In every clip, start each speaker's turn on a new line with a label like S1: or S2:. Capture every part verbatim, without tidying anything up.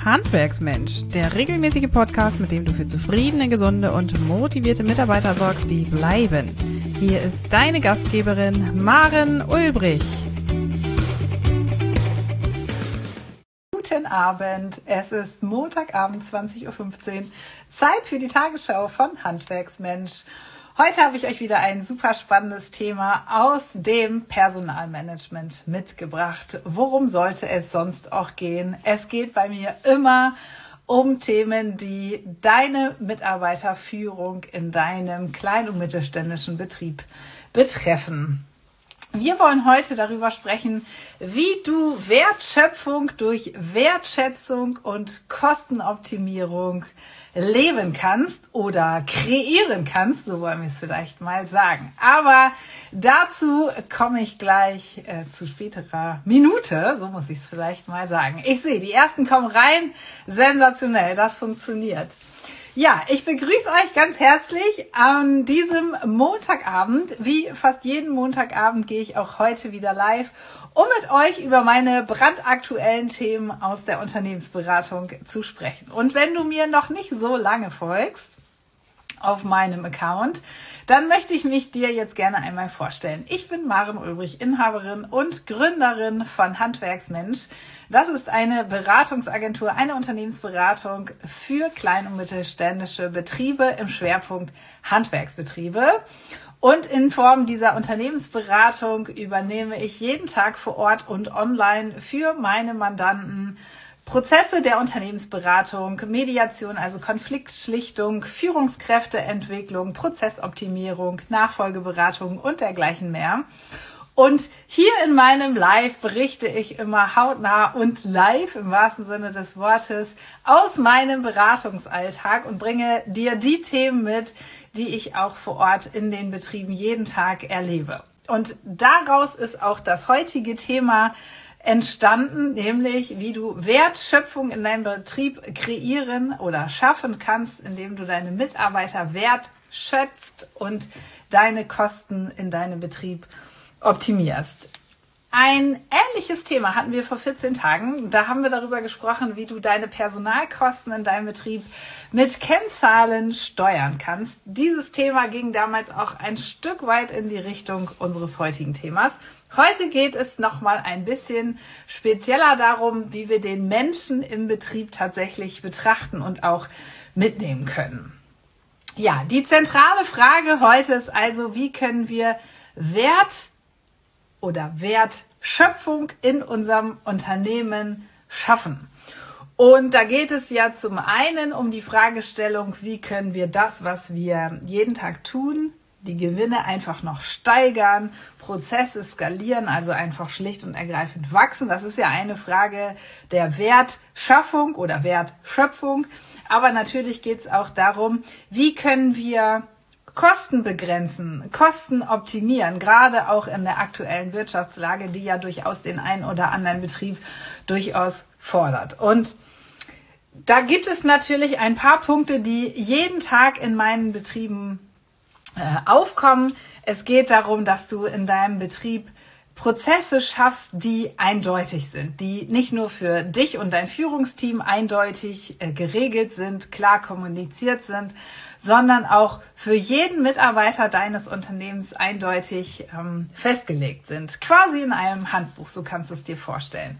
S1: Handwerksmensch, der regelmäßige Podcast, mit dem du für zufriedene, gesunde und motivierte Mitarbeiter sorgst, die bleiben. Hier ist deine Gastgeberin Maren Ulbrich. Guten Abend, es ist Montagabend zwanzig Uhr fünfzehn, Zeit für die Tagesschau von Handwerksmensch. Heute habe ich euch wieder ein super spannendes Thema aus dem Personalmanagement mitgebracht. Worum sollte es sonst auch gehen? Es geht bei mir immer um Themen, die deine Mitarbeiterführung in deinem kleinen und mittelständischen Betrieb betreffen. Wir wollen heute darüber sprechen, wie du Wertschöpfung durch Wertschätzung und Kostenoptimierung leben kannst oder kreieren kannst, so wollen wir es vielleicht mal sagen. Aber dazu komme ich gleich äh, zu späterer Minute, so muss ich es vielleicht mal sagen. Ich sehe, die ersten kommen rein, sensationell, das funktioniert. Ja, ich begrüße euch ganz herzlich an diesem Montagabend. Wie fast jeden Montagabend gehe ich auch heute wieder live, um mit euch über meine brandaktuellen Themen aus der Unternehmensberatung zu sprechen. Und wenn du mir noch nicht so lange folgst auf meinem Account, dann möchte ich mich dir jetzt gerne einmal vorstellen. Ich bin Maren Ulbrich, Inhaberin und Gründerin von Handwerksmensch. Das ist eine Beratungsagentur, eine Unternehmensberatung für klein- und mittelständische Betriebe im Schwerpunkt Handwerksbetriebe. Und in Form dieser Unternehmensberatung übernehme ich jeden Tag vor Ort und online für meine Mandanten Prozesse der Unternehmensberatung, Mediation, also Konfliktschlichtung, Führungskräfteentwicklung, Prozessoptimierung, Nachfolgeberatung und dergleichen mehr. Und hier in meinem Live berichte ich immer hautnah und live im wahrsten Sinne des Wortes aus meinem Beratungsalltag und bringe dir die Themen mit, die ich auch vor Ort in den Betrieben jeden Tag erlebe. Und daraus ist auch das heutige Thema entstanden, nämlich wie du Wertschöpfung in deinem Betrieb kreieren oder schaffen kannst, indem du deine Mitarbeiter wertschätzt und deine Kosten in deinem Betrieb optimierst. Ein ähnliches Thema hatten wir vor vierzehn Tagen. Da haben wir darüber gesprochen, wie du deine Personalkosten in deinem Betrieb mit Kennzahlen steuern kannst. Dieses Thema ging damals auch ein Stück weit in die Richtung unseres heutigen Themas. Heute geht es nochmal ein bisschen spezieller darum, wie wir den Menschen im Betrieb tatsächlich betrachten und auch mitnehmen können. Ja, die zentrale Frage heute ist also, wie können wir Wert oder Wertschöpfung in unserem Unternehmen schaffen. Und da geht es ja zum einen um die Fragestellung, wie können wir das, was wir jeden Tag tun, die Gewinne einfach noch steigern, Prozesse skalieren, also einfach schlicht und ergreifend wachsen. Das ist ja eine Frage der Wertschaffung oder Wertschöpfung. Aber natürlich geht es auch darum, wie können wir Kosten begrenzen, Kosten optimieren, gerade auch in der aktuellen Wirtschaftslage, die ja durchaus den einen oder anderen Betrieb durchaus fordert. Und da gibt es natürlich ein paar Punkte, die jeden Tag in meinen Betrieben äh, aufkommen. Es geht darum, dass du in deinem Betrieb Prozesse schaffst, die eindeutig sind, die nicht nur für dich und dein Führungsteam eindeutig äh, geregelt sind, klar kommuniziert sind, sondern auch für jeden Mitarbeiter deines Unternehmens eindeutig ähm, festgelegt sind. Quasi in einem Handbuch, so kannst du es dir vorstellen.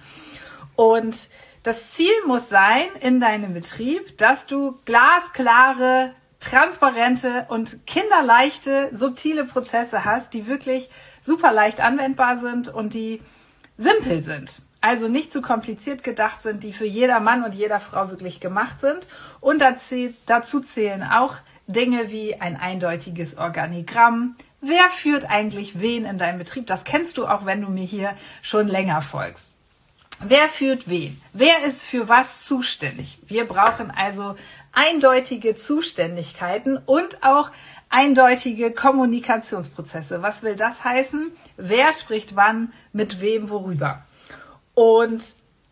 S1: Und das Ziel muss sein in deinem Betrieb, dass du glasklare, transparente und kinderleichte, subtile Prozesse hast, die wirklich super leicht anwendbar sind und die simpel sind. Also nicht zu kompliziert gedacht sind, die für jeder Mann und jeder Frau wirklich gemacht sind. Und dazu zählen auch Dinge wie ein eindeutiges Organigramm. Wer führt eigentlich wen in deinem Betrieb? Das kennst du auch, wenn du mir hier schon länger folgst. Wer führt wen? Wer ist für was zuständig? Wir brauchen also eindeutige Zuständigkeiten und auch eindeutige Kommunikationsprozesse. Was will das heißen? Wer spricht wann, mit wem, worüber? Und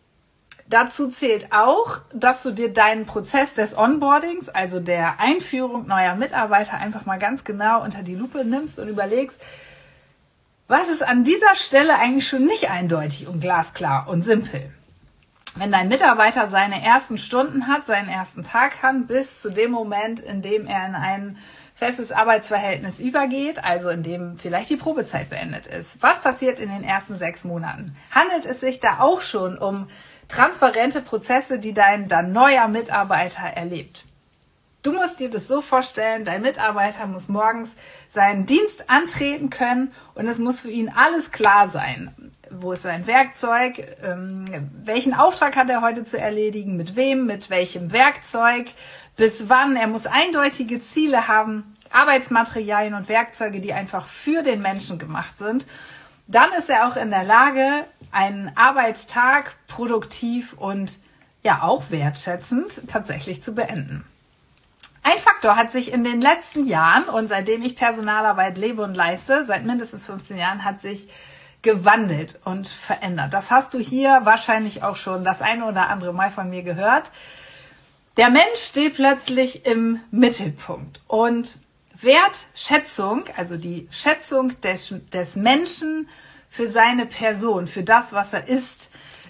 S1: dazu zählt auch, dass du dir deinen Prozess des Onboardings, also der Einführung neuer Mitarbeiter, einfach mal ganz genau unter die Lupe nimmst und überlegst, was ist an dieser Stelle eigentlich schon nicht eindeutig und glasklar und simpel? wenn dein Mitarbeiter seine ersten Stunden hat, seinen ersten Tag hat, bis zu dem Moment, in dem er in ein festes Arbeitsverhältnis übergeht, also in dem vielleicht die Probezeit beendet ist. Was passiert in den ersten sechs Monaten? Handelt es sich da auch schon um transparente Prozesse, die dein dann neuer Mitarbeiter erlebt? Du musst dir das so vorstellen, dein Mitarbeiter muss morgens seinen Dienst antreten können und es muss für ihn alles klar sein. Wo ist sein Werkzeug? Ähm, welchen Auftrag hat er heute zu erledigen? Mit wem? Mit welchem Werkzeug? Bis wann? Er muss eindeutige Ziele haben, Arbeitsmaterialien und Werkzeuge, die einfach für den Menschen gemacht sind. Dann ist er auch in der Lage, einen Arbeitstag produktiv und ja auch wertschätzend tatsächlich zu beenden. Ein Faktor hat sich in den letzten Jahren und seitdem ich Personalarbeit lebe und leiste, seit mindestens fünfzehn Jahren, hat sich gewandelt und verändert. Das hast du hier wahrscheinlich auch schon das eine oder andere Mal von mir gehört. Der Mensch steht plötzlich im Mittelpunkt und Wertschätzung, also die Schätzung des, des Menschen für seine Person, für das, was er ist,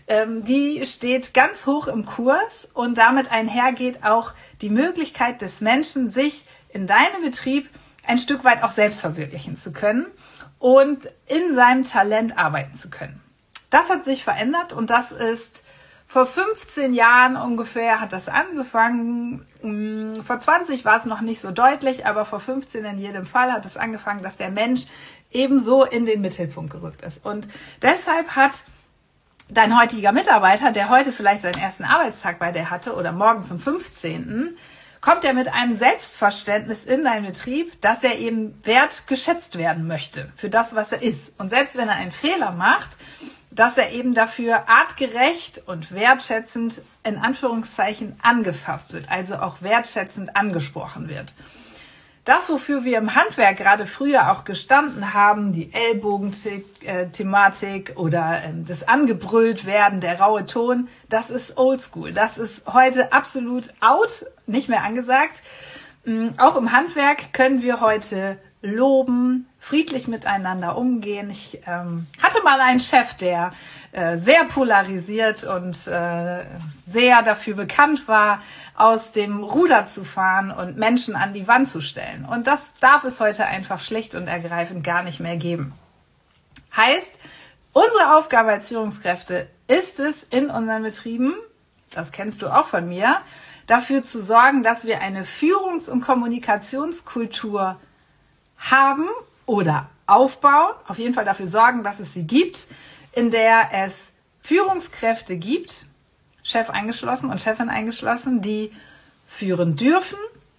S1: die steht ganz hoch im Kurs und damit einhergeht auch die Möglichkeit des Menschen, sich in deinem Betrieb ein Stück weit auch selbst verwirklichen zu können und in seinem Talent arbeiten zu können. Das hat sich verändert und das ist vor fünfzehn Jahren ungefähr hat das angefangen. Vor zwanzig war es noch nicht so deutlich, aber vor fünfzehn in jedem Fall hat es angefangen, dass der Mensch ebenso in den Mittelpunkt gerückt ist. Und deshalb hat dein heutiger Mitarbeiter, der heute vielleicht seinen ersten Arbeitstag bei dir hatte oder morgen zum fünfzehnten, kommt er mit einem Selbstverständnis in deinen Betrieb, dass er eben wertgeschätzt werden möchte für das, was er ist. Und selbst wenn er einen Fehler macht, dass er eben dafür artgerecht und wertschätzend in Anführungszeichen angefasst wird, also auch wertschätzend angesprochen wird. Das, wofür wir im Handwerk gerade früher auch gestanden haben, die Ellbogenthematik oder das angebrüllt werden, der raue Ton, das ist oldschool. Das ist heute absolut out, nicht mehr angesagt. Auch im Handwerk können wir heute loben, friedlich miteinander umgehen. Ich ähm, hatte mal einen Chef, der äh, sehr polarisiert und äh, sehr dafür bekannt war, aus dem Ruder zu fahren und Menschen an die Wand zu stellen. Und das darf es heute einfach schlicht und ergreifend gar nicht mehr geben. Heißt, unsere Aufgabe als Führungskräfte ist es in unseren Betrieben, das kennst du auch von mir, dafür zu sorgen, dass wir eine Führungs- und Kommunikationskultur haben oder aufbauen, auf jeden Fall dafür sorgen, dass es sie gibt, in der es Führungskräfte gibt, Chef eingeschlossen und Chefin eingeschlossen, die führen dürfen,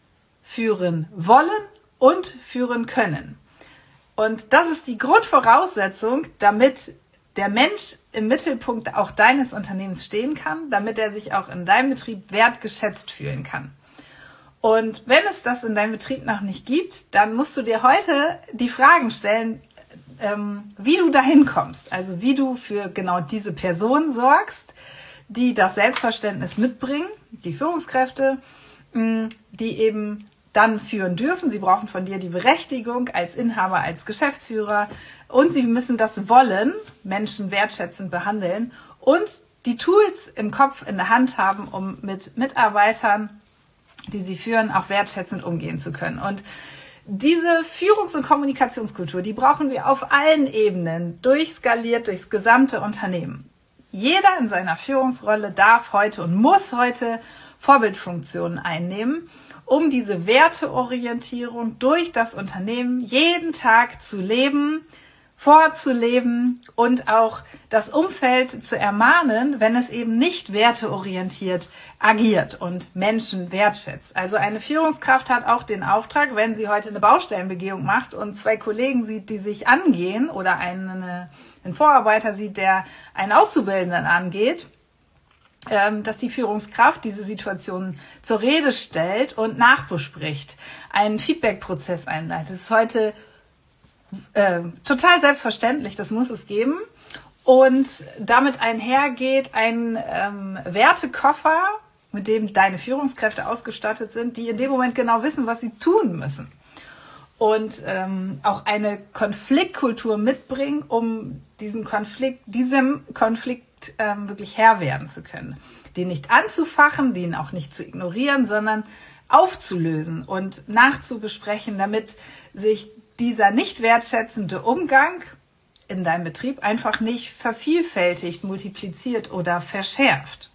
S1: führen wollen und führen können. Und das ist die Grundvoraussetzung, damit der Mensch im Mittelpunkt auch deines Unternehmens stehen kann, damit er sich auch in deinem Betrieb wertgeschätzt fühlen kann. Und wenn es das in deinem Betrieb noch nicht gibt, dann musst du dir heute die Fragen stellen, ähm, wie du dahin kommst. Also wie du für genau diese Personen sorgst, die das Selbstverständnis mitbringen, die Führungskräfte, mh, die eben dann führen dürfen. Sie brauchen von dir die Berechtigung als Inhaber, als Geschäftsführer und sie müssen das wollen, Menschen wertschätzend behandeln und die Tools im Kopf in der Hand haben, um mit Mitarbeitern, die sie führen, auch wertschätzend umgehen zu können. Und diese Führungs- und Kommunikationskultur, die brauchen wir auf allen Ebenen, durchskaliert durchs gesamte Unternehmen. Jeder in seiner Führungsrolle darf heute und muss heute Vorbildfunktionen einnehmen, um diese Werteorientierung durch das Unternehmen jeden Tag zu leben, vorzuleben und auch das Umfeld zu ermahnen, wenn es eben nicht werteorientiert agiert und Menschen wertschätzt. Also eine Führungskraft hat auch den Auftrag, wenn sie heute eine Baustellenbegehung macht und zwei Kollegen sieht, die sich angehen oder einen, einen Vorarbeiter sieht, der einen Auszubildenden angeht, dass die Führungskraft diese Situation zur Rede stellt und nachbespricht, einen Feedback-Prozess einleitet. Das ist heute äh, total selbstverständlich, das muss es geben. Und damit einhergeht ein ähm, Wertekoffer, mit dem deine Führungskräfte ausgestattet sind, die in dem Moment genau wissen, was sie tun müssen. Und ähm, auch eine Konfliktkultur mitbringen, um diesen Konflikt, diesem Konflikt Konflikt ähm, wirklich Herr werden zu können. Den nicht anzufachen, den auch nicht zu ignorieren, sondern aufzulösen und nachzubesprechen, damit sich dieser nicht wertschätzende Umgang in deinem Betrieb einfach nicht vervielfältigt, multipliziert oder verschärft.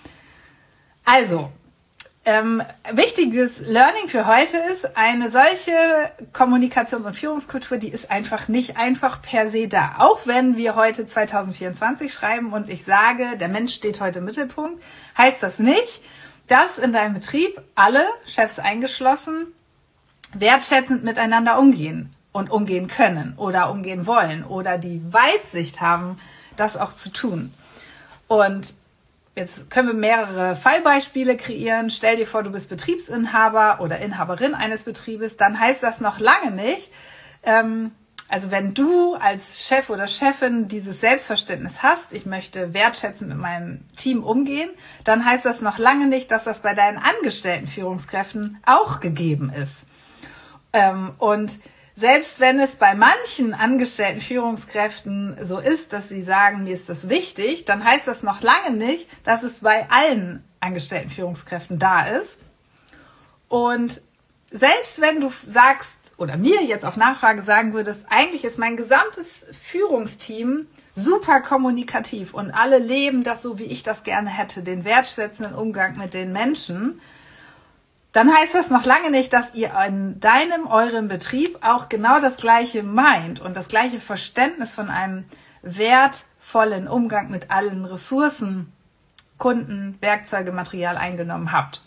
S1: Also, ähm, wichtiges Learning für heute ist, eine solche Kommunikations- und Führungskultur, die ist einfach nicht einfach per se da. Auch wenn wir heute zwanzig vierundzwanzig schreiben und ich sage, der Mensch steht heute im Mittelpunkt, heißt das nicht, dass in deinem Betrieb alle, Chefs eingeschlossen, wertschätzend miteinander umgehen und umgehen können oder umgehen wollen oder die Weitsicht haben, das auch zu tun. Und jetzt können wir mehrere Fallbeispiele kreieren. Stell dir vor, du bist Betriebsinhaber oder Inhaberin eines Betriebes, dann heißt das noch lange nicht, ähm, also wenn du als Chef oder Chefin dieses Selbstverständnis hast, ich möchte wertschätzend mit meinem Team umgehen, dann heißt das noch lange nicht, dass das bei deinen angestellten Führungskräften auch gegeben ist. Ähm, und selbst wenn es bei manchen angestellten Führungskräften so ist, dass sie sagen, mir ist das wichtig, dann heißt das noch lange nicht, dass es bei allen angestellten Führungskräften da ist. Und selbst wenn du sagst oder mir jetzt auf Nachfrage sagen würdest, eigentlich ist mein gesamtes Führungsteam super kommunikativ und alle leben das so, wie ich das gerne hätte, den wertschätzenden Umgang mit den Menschen, dann heißt das noch lange nicht, dass ihr in deinem, eurem Betrieb auch genau das Gleiche meint und das gleiche Verständnis von einem wertvollen Umgang mit allen Ressourcen, Kunden, Werkzeuge, Material eingenommen habt.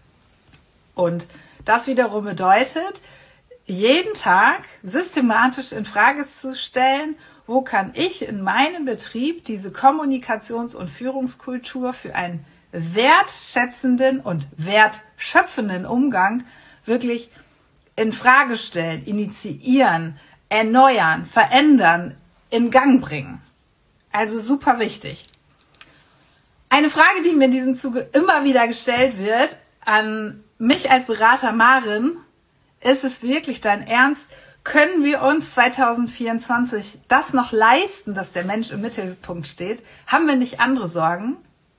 S1: Und das wiederum bedeutet, jeden Tag systematisch in Frage zu stellen, wo kann ich in meinem Betrieb diese Kommunikations- und Führungskultur für einen wertschätzenden und wertschöpfenden Umgang wirklich in Frage stellen, initiieren, erneuern, verändern, in Gang bringen. Also super wichtig. Eine Frage, die mir in diesem Zuge immer wieder gestellt wird an mich als Berater Maren, ist es wirklich dein Ernst? Können wir uns zwanzig vierundzwanzig das noch leisten, dass der Mensch im Mittelpunkt steht? Haben wir nicht andere Sorgen?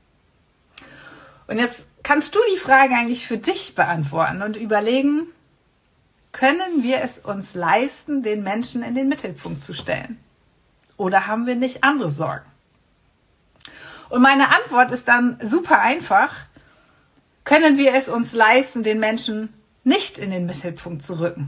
S1: Und jetzt kannst du die Frage eigentlich für dich beantworten und überlegen, können wir es uns leisten, den Menschen in den Mittelpunkt zu stellen? Oder haben wir nicht andere Sorgen? Und meine Antwort ist dann super einfach. Können wir es uns leisten, den Menschen nicht in den Mittelpunkt zu rücken?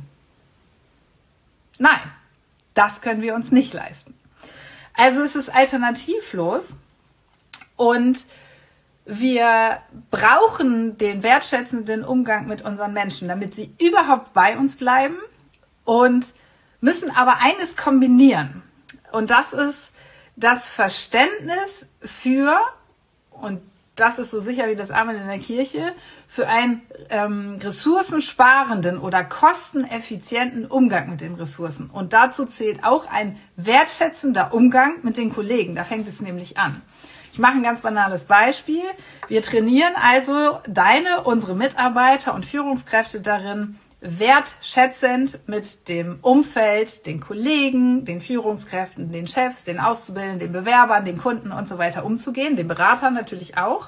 S1: Nein, das können wir uns nicht leisten. Also es ist alternativlos und wir brauchen den wertschätzenden Umgang mit unseren Menschen, damit sie überhaupt bei uns bleiben und müssen aber eines kombinieren. Und das ist das Verständnis für, und das ist so sicher wie das Amen in der Kirche, für einen ähm, ressourcensparenden oder kosteneffizienten Umgang mit den Ressourcen. Und dazu zählt auch ein wertschätzender Umgang mit den Kollegen. Da fängt es nämlich an. Ich mache ein ganz banales Beispiel. Wir trainieren also deine, unsere Mitarbeiter und Führungskräfte darin, wertschätzend mit dem Umfeld, den Kollegen, den Führungskräften, den Chefs, den Auszubildenden, den Bewerbern, den Kunden und so weiter umzugehen, den Beratern natürlich auch.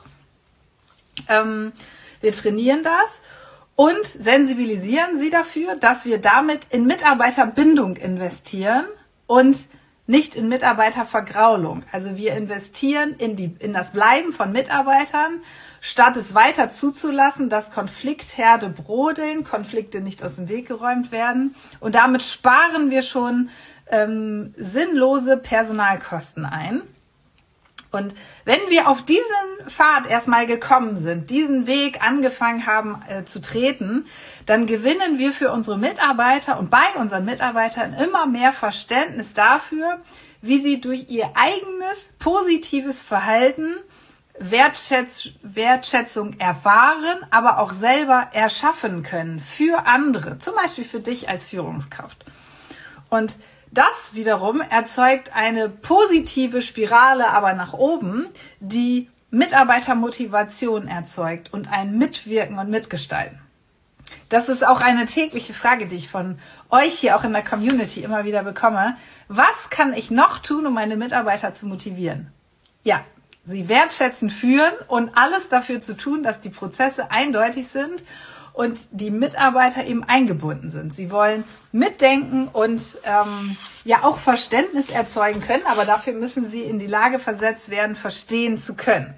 S1: Ähm, wir trainieren das und sensibilisieren sie dafür, dass wir damit in Mitarbeiterbindung investieren und nicht in Mitarbeitervergraulung. Also wir investieren in die, in das Bleiben von Mitarbeitern, statt es weiter zuzulassen, dass Konfliktherde brodeln, Konflikte nicht aus dem Weg geräumt werden. Und damit sparen wir schon ähm, sinnlose Personalkosten ein. Und wenn wir auf diesen Pfad erstmal gekommen sind, diesen Weg angefangen haben äh, zu treten, dann gewinnen wir für unsere Mitarbeiter und bei unseren Mitarbeitern immer mehr Verständnis dafür, wie sie durch ihr eigenes positives Verhalten Wertschätz- Wertschätzung erfahren, aber auch selber erschaffen können für andere, zum Beispiel für dich als Führungskraft. Und das wiederum erzeugt eine positive Spirale, aber nach oben, die Mitarbeitermotivation erzeugt und ein Mitwirken und Mitgestalten. Das ist auch eine tägliche Frage, die ich von euch hier auch in der Community immer wieder bekomme. Was kann ich noch tun, um meine Mitarbeiter zu motivieren? Ja, sie wertschätzend führen und alles dafür zu tun, dass die Prozesse eindeutig sind und die Mitarbeiter eben eingebunden sind. Sie wollen mitdenken und ähm, ja auch Verständnis erzeugen können, aber dafür müssen sie in die Lage versetzt werden, verstehen zu können.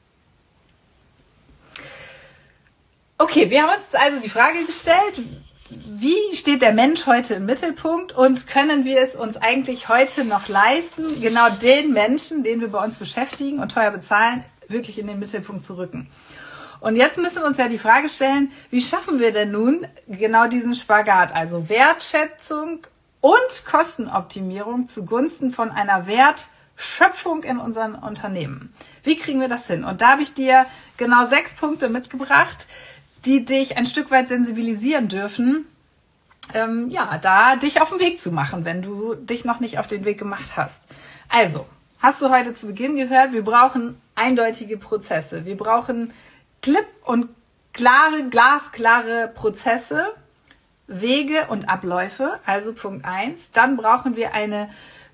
S1: Okay, wir haben uns also die Frage gestellt, wie steht der Mensch heute im Mittelpunkt und können wir es uns eigentlich heute noch leisten, genau den Menschen, den wir bei uns beschäftigen und teuer bezahlen, wirklich in den Mittelpunkt zu rücken? Und jetzt müssen wir uns ja die Frage stellen, wie schaffen wir denn nun genau diesen Spagat, also Wertschätzung und Kostenoptimierung zugunsten von einer Wertschöpfung in unseren Unternehmen? Wie kriegen wir das hin? Und da habe ich dir genau sechs Punkte mitgebracht, die dich ein Stück weit sensibilisieren dürfen, ähm, ja, da dich auf den Weg zu machen, wenn du dich noch nicht auf den Weg gemacht hast. Also, hast du heute zu Beginn gehört, wir brauchen eindeutige Prozesse. Wir brauchen klipp und klare, glasklare Prozesse, Wege und Abläufe, also Punkt eins. Dann brauchen wir eine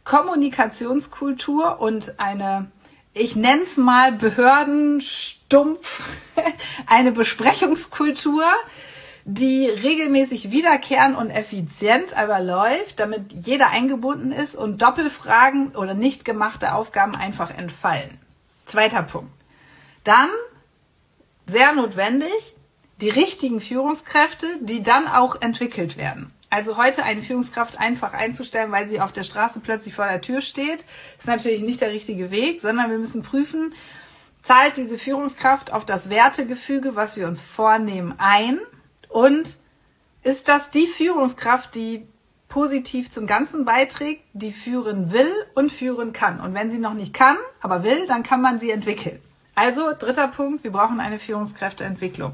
S1: Kommunikationskultur und eine, ich nenne es mal behördenstumpf, eine Besprechungskultur, die regelmäßig wiederkehrend und effizient aber läuft, damit jeder eingebunden ist und Doppelfragen oder nicht gemachte Aufgaben einfach entfallen. Zweiter Punkt. Dann, sehr notwendig, die richtigen Führungskräfte, die dann auch entwickelt werden. Also heute eine Führungskraft einfach einzustellen, weil sie auf der Straße plötzlich vor der Tür steht, ist natürlich nicht der richtige Weg, sondern wir müssen prüfen, zahlt diese Führungskraft auf das Wertegefüge, was wir uns vornehmen, ein und ist das die Führungskraft, die positiv zum Ganzen beiträgt, die führen will und führen kann. Und wenn sie noch nicht kann, aber will, dann kann man sie entwickeln. Also dritter Punkt, wir brauchen eine Führungskräfteentwicklung.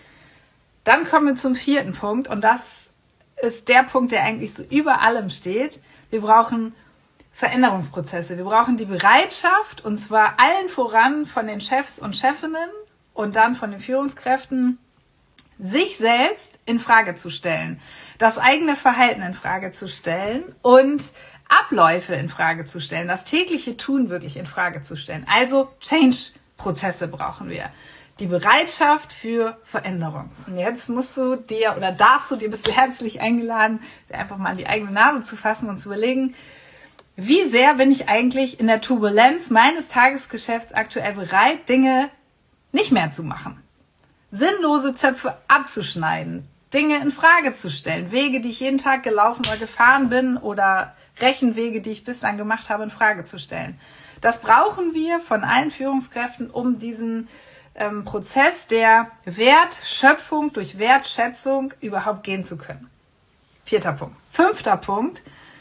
S1: Dann kommen wir zum vierten Punkt und das ist der Punkt, der eigentlich so über allem steht. Wir brauchen Veränderungsprozesse. Wir brauchen die Bereitschaft, und zwar allen voran von den Chefs und Chefinnen und dann von den Führungskräften, sich selbst in Frage zu stellen, das eigene Verhalten in Frage zu stellen und Abläufe in Frage zu stellen, das tägliche Tun wirklich in Frage zu stellen. Also Change-Prozesse brauchen wir. Die Bereitschaft für Veränderung. Und jetzt musst du dir oder darfst du dir, bist du herzlich eingeladen, dir einfach mal an die eigene Nase zu fassen und zu überlegen, wie sehr bin ich eigentlich in der Turbulenz meines Tagesgeschäfts aktuell bereit, Dinge nicht mehr zu machen. Sinnlose Zöpfe abzuschneiden, Dinge in Frage zu stellen, Wege, die ich jeden Tag gelaufen oder gefahren bin oder Rechenwege, die ich bislang gemacht habe, in Frage zu stellen. Das brauchen wir von allen Führungskräften, um diesen ähm, Prozess der Wertschöpfung durch Wertschätzung überhaupt gehen zu können. Vierter Punkt. Fünfter Punkt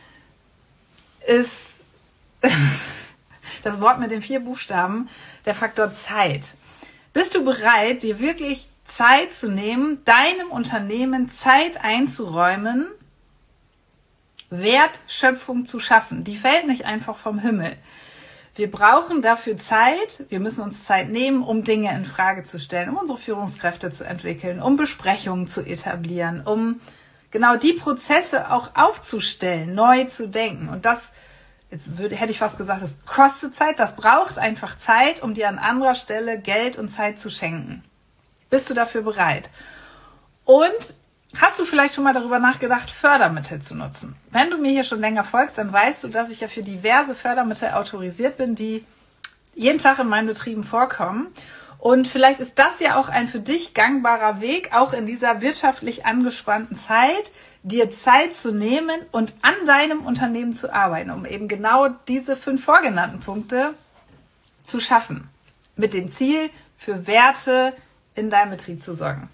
S1: ist das Wort mit den vier Buchstaben, der Faktor Zeit. Bist du bereit, dir wirklich Zeit zu nehmen, deinem Unternehmen Zeit einzuräumen, Wertschöpfung zu schaffen? Die fällt nicht einfach vom Himmel. Wir brauchen dafür Zeit, wir müssen uns Zeit nehmen, um Dinge in Frage zu stellen, um unsere Führungskräfte zu entwickeln, um Besprechungen zu etablieren, um genau die Prozesse auch aufzustellen, neu zu denken. Und das, jetzt würde, hätte ich fast gesagt, das kostet Zeit, das braucht einfach Zeit, um dir an anderer Stelle Geld und Zeit zu schenken. Bist du dafür bereit? Und hast du vielleicht schon mal darüber nachgedacht, Fördermittel zu nutzen? Wenn du mir hier schon länger folgst, dann weißt du, dass ich ja für diverse Fördermittel autorisiert bin, die jeden Tag in meinen Betrieben vorkommen. Und vielleicht ist das ja auch ein für dich gangbarer Weg, auch in dieser wirtschaftlich angespannten Zeit, dir Zeit zu nehmen und an deinem Unternehmen zu arbeiten, um eben genau diese fünf vorgenannten Punkte zu schaffen. Mit dem Ziel, für Werte in deinem Betrieb zu sorgen.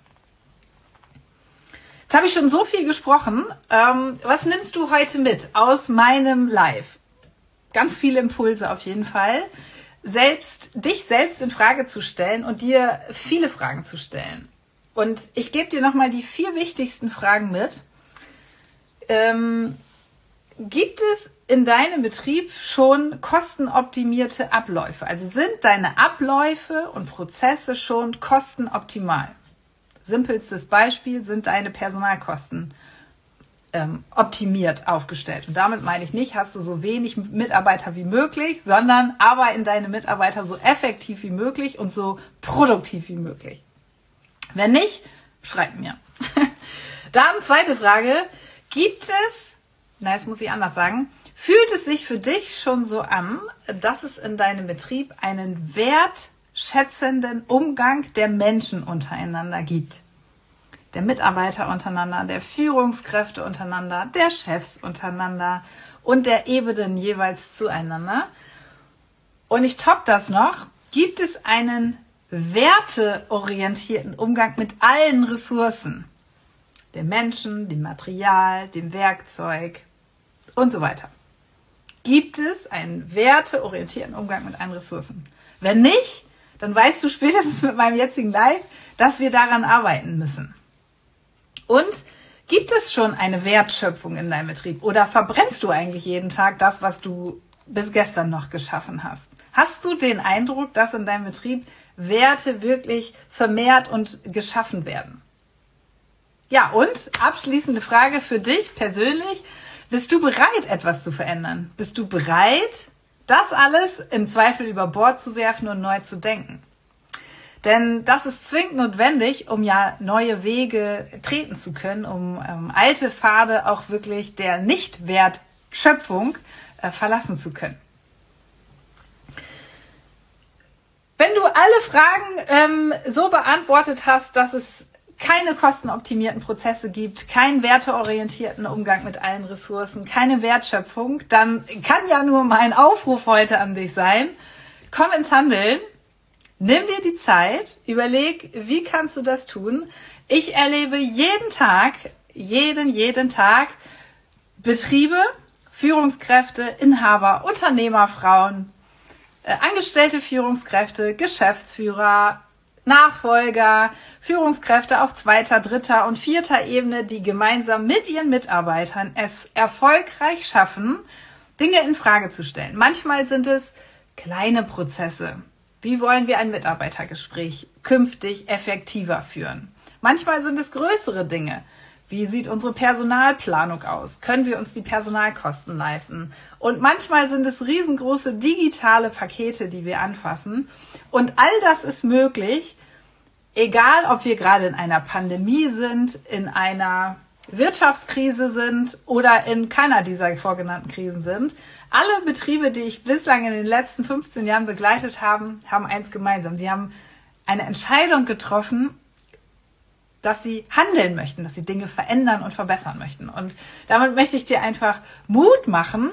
S1: Jetzt habe ich schon so viel gesprochen. Ähm, was nimmst du heute mit aus meinem Live? Ganz viele Impulse auf jeden Fall. Selbst, dich selbst in Frage zu stellen und dir viele Fragen zu stellen. Und ich gebe dir nochmal die vier wichtigsten Fragen mit. Ähm, gibt es in deinem Betrieb schon kostenoptimierte Abläufe? Also sind deine Abläufe und Prozesse schon kostenoptimal? Simpelstes Beispiel sind deine Personalkosten. ähm, optimiert aufgestellt. Und damit meine ich nicht, hast du so wenig Mitarbeiter wie möglich, sondern arbeiten deine Mitarbeiter so effektiv wie möglich und so produktiv wie möglich. Wenn nicht, schreib mir. Dann zweite Frage. Gibt es, na, jetzt muss ich anders sagen, fühlt es sich für dich schon so an, dass es in deinem Betrieb einen wertschätzenden Umgang der Menschen untereinander gibt? Der Mitarbeiter untereinander, der Führungskräfte untereinander, der Chefs untereinander und der Ebenen jeweils zueinander. Und ich topp das noch. Gibt es einen werteorientierten Umgang mit allen Ressourcen? Dem Menschen, dem Material, dem Werkzeug und so weiter. Gibt es einen werteorientierten Umgang mit allen Ressourcen? Wenn nicht, dann weißt du spätestens mit meinem jetzigen Live, dass wir daran arbeiten müssen. Und gibt es schon eine Wertschöpfung in deinem Betrieb? Oder verbrennst du eigentlich jeden Tag das, was du bis gestern noch geschaffen hast? Hast du den Eindruck, dass in deinem Betrieb Werte wirklich vermehrt und geschaffen werden? Ja, und abschließende Frage für dich persönlich. Bist du bereit, etwas zu verändern? Bist du bereit, das alles im Zweifel über Bord zu werfen und neu zu denken? Denn das ist zwingend notwendig, um ja neue Wege treten zu können, um ähm, alte Pfade auch wirklich der Nicht-Wertschöpfung äh, verlassen zu können. Wenn du alle Fragen ähm, so beantwortet hast, dass es keine kostenoptimierten Prozesse gibt, keinen werteorientierten Umgang mit allen Ressourcen, keine Wertschöpfung, dann kann ja nur mein Aufruf heute an dich sein. Komm ins Handeln. Nimm dir die Zeit, überleg, wie kannst du das tun? Ich erlebe jeden Tag, jeden, jeden Tag Betriebe, Führungskräfte, Inhaber, Unternehmer, Frauen, äh, angestellte Führungskräfte, Geschäftsführer, Nachfolger, Führungskräfte auf zweiter, dritter und vierter Ebene, die gemeinsam mit ihren Mitarbeitern es erfolgreich schaffen, Dinge in Frage zu stellen. Manchmal sind es kleine Prozesse. Wie wollen wir ein Mitarbeitergespräch künftig effektiver führen? Manchmal sind es größere Dinge. Wie sieht unsere Personalplanung aus? Können wir uns die Personalkosten leisten? Und manchmal sind es riesengroße digitale Pakete, die wir anfassen. Und all das ist möglich, egal ob wir gerade in einer Pandemie sind, in einer Wirtschaftskrise sind oder in keiner dieser vorgenannten Krisen sind. Alle Betriebe, die ich bislang in den letzten fünfzehn Jahren begleitet habe, haben eins gemeinsam. Sie haben eine Entscheidung getroffen, dass sie handeln möchten, dass sie Dinge verändern und verbessern möchten. Und damit möchte ich dir einfach Mut machen,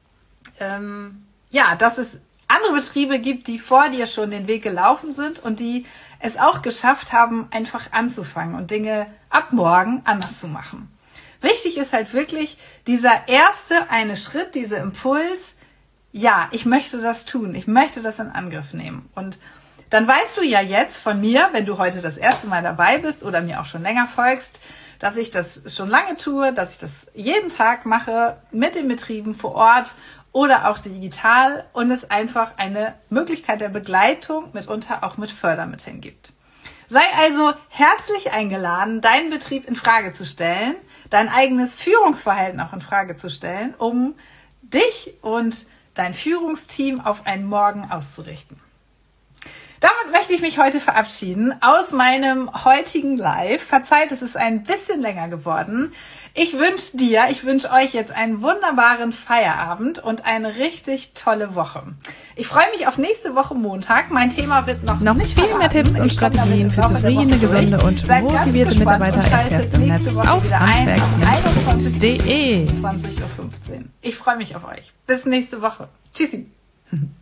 S1: ähm, ja, dass es andere Betriebe gibt, die vor dir schon den Weg gelaufen sind und die es auch geschafft haben, einfach anzufangen und Dinge ab morgen anders zu machen. Wichtig ist halt wirklich dieser erste eine Schritt, dieser Impuls, ja, ich möchte das tun, ich möchte das in Angriff nehmen. Und dann weißt du ja jetzt von mir, wenn du heute das erste Mal dabei bist oder mir auch schon länger folgst, dass ich das schon lange tue, dass ich das jeden Tag mache mit den Betrieben vor Ort oder auch digital und es einfach eine Möglichkeit der Begleitung mitunter auch mit Fördermitteln gibt. Sei also herzlich eingeladen, deinen Betrieb in Frage zu stellen, dein eigenes Führungsverhalten auch in Frage zu stellen, um dich und dein Führungsteam auf einen Morgen auszurichten. Damit möchte ich mich heute verabschieden aus meinem heutigen Live. Verzeiht, es ist ein bisschen länger geworden. Ich wünsche dir, ich wünsche euch jetzt einen wunderbaren Feierabend und eine richtig tolle Woche. Ich freue mich auf nächste Woche Montag. Mein Thema wird noch
S2: Noch
S1: nicht
S2: viel mehr
S1: verraten.
S2: Tipps und
S1: Ich komme
S2: Strategien
S1: damit
S2: für
S1: im Laufe der
S2: zufriedene,
S1: Woche
S2: gesunde
S1: durch.
S2: und
S1: Seid ganz
S2: motivierte
S1: gespannt
S2: Mitarbeiter
S1: und schaltet
S2: erfährst du im
S1: nächste
S2: Netz
S1: Woche
S2: auf
S1: wieder ein um
S2: handwerksmensch punkt de.
S1: zwanzig Uhr fünfzehn. Ich freue mich auf euch. Bis nächste Woche. Tschüssi.